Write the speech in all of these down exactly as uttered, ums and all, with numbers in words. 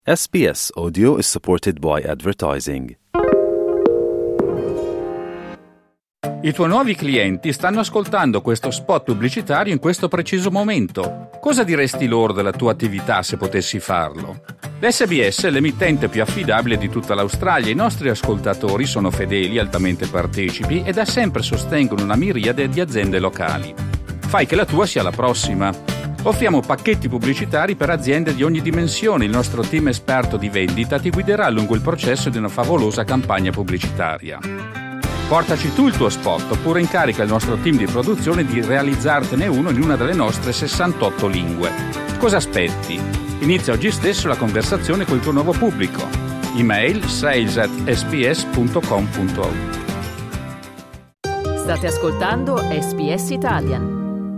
S B S Audio is supported by advertising. I tuoi nuovi clienti stanno ascoltando questo spot pubblicitario in questo preciso momento. Cosa diresti loro della tua attività se potessi farlo? L'S B S è l'emittente più affidabile di tutta l'Australia. I nostri ascoltatori sono fedeli, altamente partecipi e da sempre sostengono una miriade di aziende locali. Fai che la tua sia la prossima. Offriamo pacchetti pubblicitari per aziende di ogni dimensione. Il nostro team esperto di vendita ti guiderà lungo il processo di una favolosa campagna pubblicitaria. Portaci tu il tuo spot oppure incarica il nostro team di produzione di realizzartene uno in una delle nostre sessantotto lingue. Cosa aspetti? Inizia oggi stesso la conversazione col tuo nuovo pubblico. Email sales at s b s punto com punto a u. State ascoltando S B S Italian.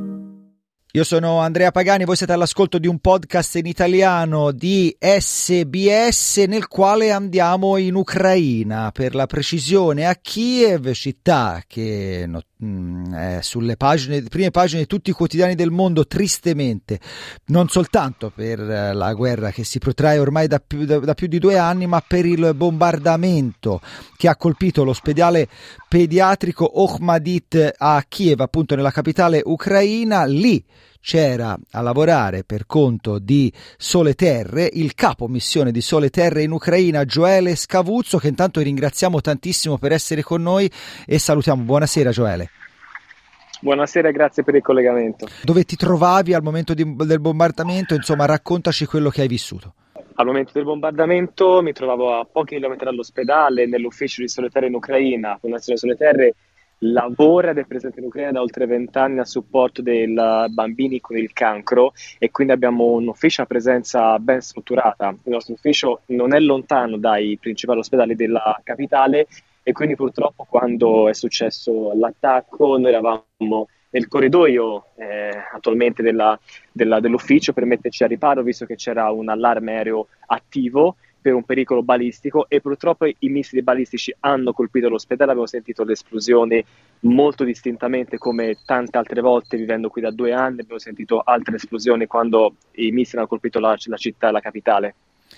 Io sono Andrea Pagani, voi siete all'ascolto di un podcast in italiano di S B S nel quale andiamo in Ucraina, per la precisione a Kiev, città che no, mh, è sulle pagine, prime pagine di tutti i quotidiani del mondo, tristemente, non soltanto per la guerra che si protrae ormai da più, da, da più di due anni, ma per il bombardamento che ha colpito l'ospedale pediatrico Ohmedit a Kiev, appunto nella capitale ucraina. Lì c'era a lavorare per conto di Sole Terre il capo missione di Sole Terre in Ucraina, Gioele Scavuzzo, che intanto ringraziamo tantissimo per essere con noi e salutiamo. Buonasera Gioele. Buonasera, grazie per il collegamento. Dove ti trovavi al momento di, del bombardamento? Insomma, raccontaci quello che hai vissuto. Al momento del bombardamento mi trovavo a pochi chilometri dall'ospedale, nell'ufficio di Sole Terre in Ucraina. Fondazione Sole Terre lavora ed è presente in Ucraina da oltre vent'anni a supporto dei bambini con il cancro e quindi abbiamo un ufficio a presenza ben strutturata. Il nostro ufficio non è lontano dai principali ospedali della capitale e quindi purtroppo quando è successo l'attacco noi eravamo nel corridoio eh, attualmente della, della, dell'ufficio per metterci a riparo, visto che c'era un allarme aereo attivo per un pericolo balistico e purtroppo i missili balistici hanno colpito l'ospedale. Abbiamo sentito l'esplosione molto distintamente, come tante altre volte vivendo qui da due anni. Abbiamo sentito altre esplosioni quando i missili hanno colpito la, la città, la capitale.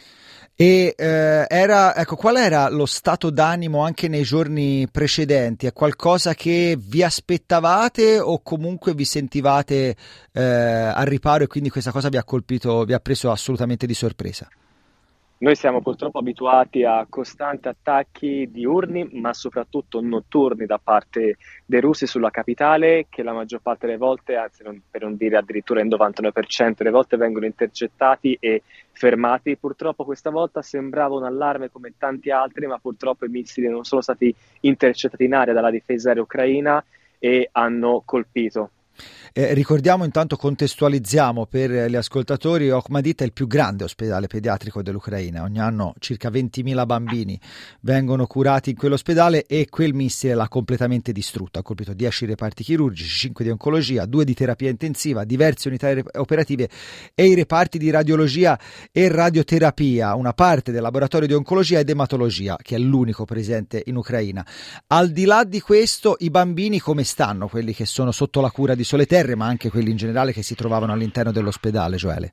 E eh, era, ecco, qual era lo stato d'animo anche nei giorni precedenti? È qualcosa che vi aspettavate o comunque vi sentivate eh, al riparo e quindi questa cosa vi ha colpito, vi ha preso assolutamente di sorpresa? Noi siamo purtroppo abituati a costanti attacchi diurni, ma soprattutto notturni da parte dei russi sulla capitale, che la maggior parte delle volte, anzi non, per non dire addirittura il novantanove per cento delle volte, vengono intercettati e fermati. Purtroppo questa volta sembrava un allarme come tanti altri, ma purtroppo i missili non sono stati intercettati in aria dalla difesa aerea ucraina e hanno colpito. Eh, ricordiamo intanto, contestualizziamo per gli ascoltatori, Ohmedit è il più grande ospedale pediatrico dell'Ucraina. Ogni anno circa ventimila bambini vengono curati in quell'ospedale e quel missile l'ha completamente distrutto. Ha colpito dieci reparti chirurgici, cinque di oncologia, due di terapia intensiva, diverse unità operative e i reparti di radiologia e radioterapia, una parte del laboratorio di oncologia ed ematologia, che è l'unico presente in Ucraina. Al di là di questo, i bambini come stanno, quelli che sono sotto la cura di Sole Terre, ma anche quelli in generale che si trovavano all'interno dell'ospedale, Gioele?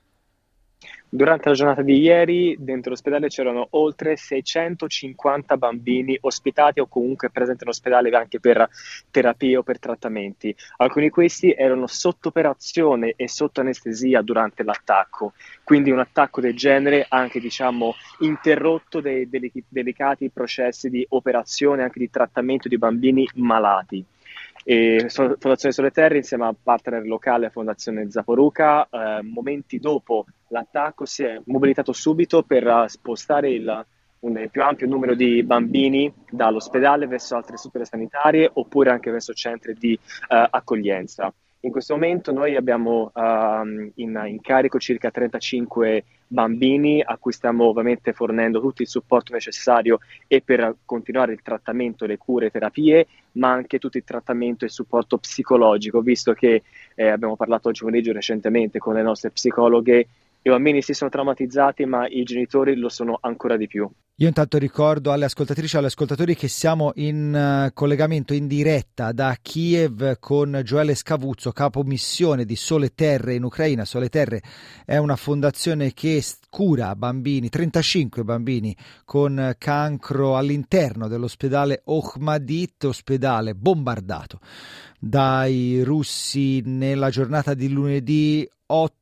Durante la giornata di ieri dentro l'ospedale c'erano oltre seicentocinquanta bambini ospitati o comunque presenti in ospedale anche per terapie o per trattamenti. Alcuni di questi erano sotto operazione e sotto anestesia durante l'attacco, quindi un attacco del genere ha anche diciamo interrotto dei delic- delicati processi di operazione, anche di trattamento di bambini malati. E Fondazione Sole Terre insieme a partner locale Fondazione Zaporuka eh, momenti dopo l'attacco si è mobilitato subito per spostare il, un più ampio numero di bambini dall'ospedale verso altre strutture sanitarie oppure anche verso centri di eh, accoglienza. In questo momento noi abbiamo uh, in, in carico circa trentacinque bambini a cui stiamo ovviamente fornendo tutto il supporto necessario e per continuare il trattamento, le cure, le terapie, ma anche tutto il trattamento e il supporto psicologico, visto che eh, abbiamo parlato oggi pomeriggio recentemente con le nostre psicologhe. I bambini si sono traumatizzati, ma i genitori lo sono ancora di più. Io intanto ricordo alle ascoltatrici e agli ascoltatori che siamo in uh, collegamento in diretta da Kiev con Gioele Scavuzzo, capo missione di Sole Terre in Ucraina. Sole Terre è una fondazione che cura bambini, trentacinque bambini con cancro all'interno dell'ospedale Ohmaditt, ospedale bombardato dai russi nella giornata di lunedì otto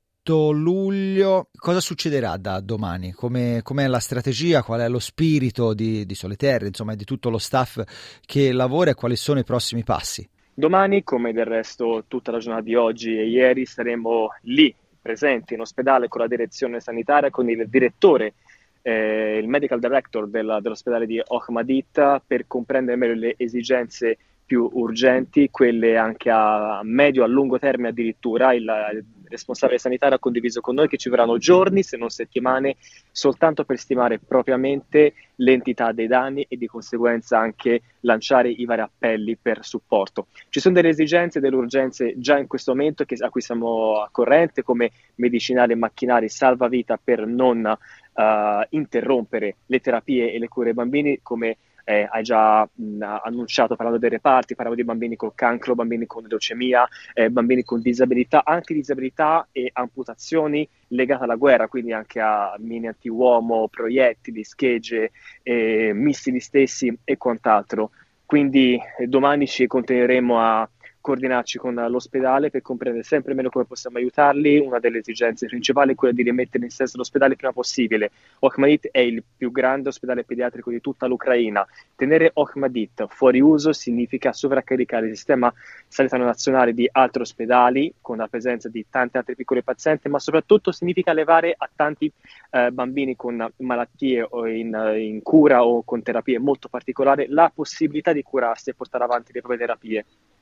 luglio. Cosa succederà da domani? Come com'è la strategia? Qual è lo spirito di, di Sole Terre, insomma, di tutto lo staff che lavora, e quali sono i prossimi passi? Domani, come del resto tutta la giornata di oggi e ieri, saremo lì presenti in ospedale con la direzione sanitaria, con il direttore, eh, il medical director del, dell'ospedale di Ohmaditt, per comprendere meglio le esigenze più urgenti, quelle anche a medio, a lungo termine addirittura. Il, il responsabile sanitario ha condiviso con noi che ci vorranno giorni, se non settimane, soltanto per stimare propriamente l'entità dei danni e di conseguenza anche lanciare i vari appelli per supporto. Ci sono delle esigenze, delle urgenze già in questo momento che, a cui siamo a corrente, come medicinali e macchinari salvavita per non uh, interrompere le terapie e le cure ai bambini, come Eh, hai già mh, annunciato parlando dei reparti. Parliamo di bambini col cancro, bambini con leucemia, eh, bambini con disabilità, anche disabilità e amputazioni legate alla guerra, quindi anche a mine antiuomo, proiettili, schegge, eh, missili stessi e quant'altro. Quindi eh, domani ci continueremo a coordinarci con l'ospedale per comprendere sempre meglio come possiamo aiutarli. Una delle esigenze principali è quella di rimettere in senso l'ospedale il prima possibile. Ohmaditt è il più grande ospedale pediatrico di tutta l'Ucraina. Tenere Ohmaditt fuori uso significa sovraccaricare il sistema sanitario nazionale di altri ospedali con la presenza di tanti altri piccoli pazienti, ma soprattutto significa levare a tanti eh, bambini con malattie o in, in cura o con terapie molto particolari la possibilità di curarsi e portare avanti le proprie terapie.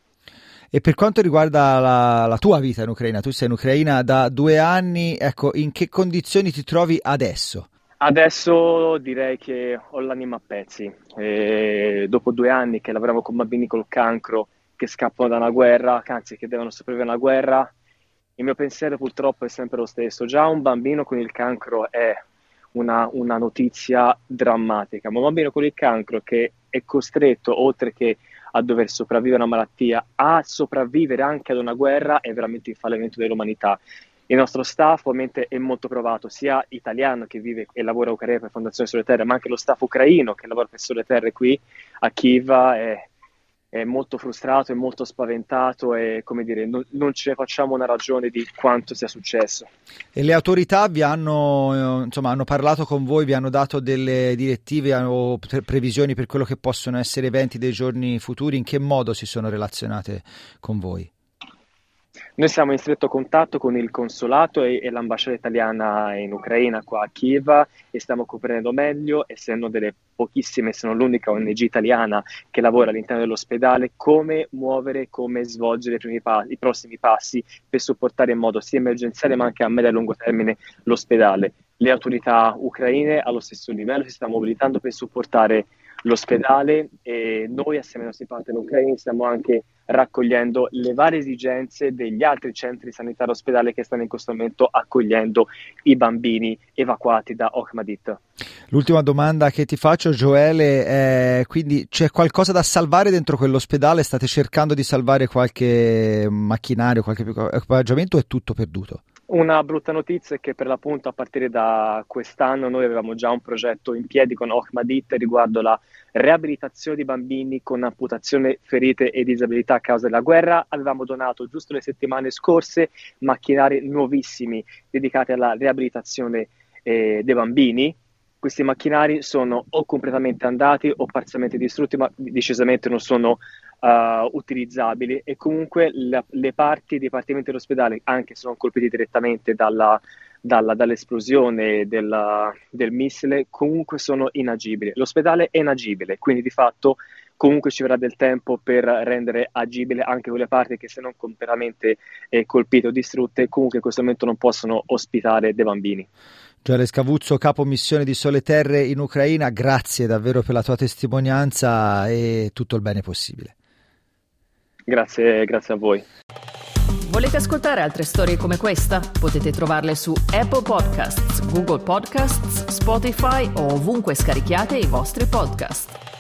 E per quanto riguarda la, la tua vita in Ucraina, tu sei in Ucraina da due anni, ecco, in che condizioni ti trovi adesso? Adesso direi che ho l'anima a pezzi. E dopo due anni che lavoriamo con bambini col cancro che scappano da una guerra, anzi che devono sopravvivere a una guerra, il mio pensiero purtroppo è sempre lo stesso. Già un bambino con il cancro è una, una notizia drammatica, ma un bambino con il cancro che è costretto, oltre che a dover sopravvivere a una malattia, a sopravvivere anche ad una guerra, è veramente il fallimento dell'umanità. Il nostro staff ovviamente è molto provato, sia italiano che vive e lavora a Ucraina per Fondazione Sole Terre, ma anche lo staff ucraino che lavora per Sole Terre qui a Kiev è, è molto frustrato, è molto spaventato e, come dire, non, non ce ne facciamo una ragione di quanto sia successo. E le autorità vi hanno, insomma, hanno parlato con voi, vi hanno dato delle direttive o pre- previsioni per quello che possono essere eventi dei giorni futuri? In che modo si sono relazionate con voi? Noi siamo in stretto contatto con il consolato e, e l'ambasciata italiana in Ucraina qua a Kiev e stiamo comprendendo meglio, essendo delle pochissime, se non l'unica O N G italiana che lavora all'interno dell'ospedale, come muovere, come svolgere i, primi pa- i prossimi passi per supportare in modo sia emergenziale ma anche a medio e lungo termine l'ospedale. Le autorità ucraine allo stesso livello si stanno mobilitando per supportare l'ospedale e noi assieme ai nostri partner ucraini stiamo anche raccogliendo le varie esigenze degli altri centri sanitari ospedali che stanno in questo momento accogliendo i bambini evacuati da Ohmaditt. L'ultima domanda che ti faccio, Gioele, è quindi c'è qualcosa da salvare dentro quell'ospedale? State cercando di salvare qualche macchinario, qualche equipaggiamento o è tutto perduto? Una brutta notizia è che per l'appunto a partire da quest'anno noi avevamo già un progetto in piedi con Ohmaditt riguardo la riabilitazione di bambini con amputazione, ferite e disabilità a causa della guerra. Avevamo donato giusto le settimane scorse macchinari nuovissimi dedicati alla riabilitazione eh, dei bambini. Questi macchinari sono o completamente andati o parzialmente distrutti, ma decisamente non sono uh, utilizzabili e comunque la, le parti dei dipartimenti dell'ospedale, anche se non colpiti direttamente dalla, dalla, dall'esplosione della, del missile, comunque sono inagibili. L'ospedale è inagibile, quindi di fatto comunque ci vorrà del tempo per rendere agibile anche quelle parti che se non completamente eh, colpite o distrutte, comunque in questo momento non possono ospitare dei bambini. Gioele Scavuzzo, capo missione di Sole Terre in Ucraina, grazie davvero per la tua testimonianza e tutto il bene possibile. Grazie, grazie a voi. Volete ascoltare altre storie come questa? Potete trovarle su Apple Podcasts, Google Podcasts, Spotify o ovunque scarichiate i vostri podcast.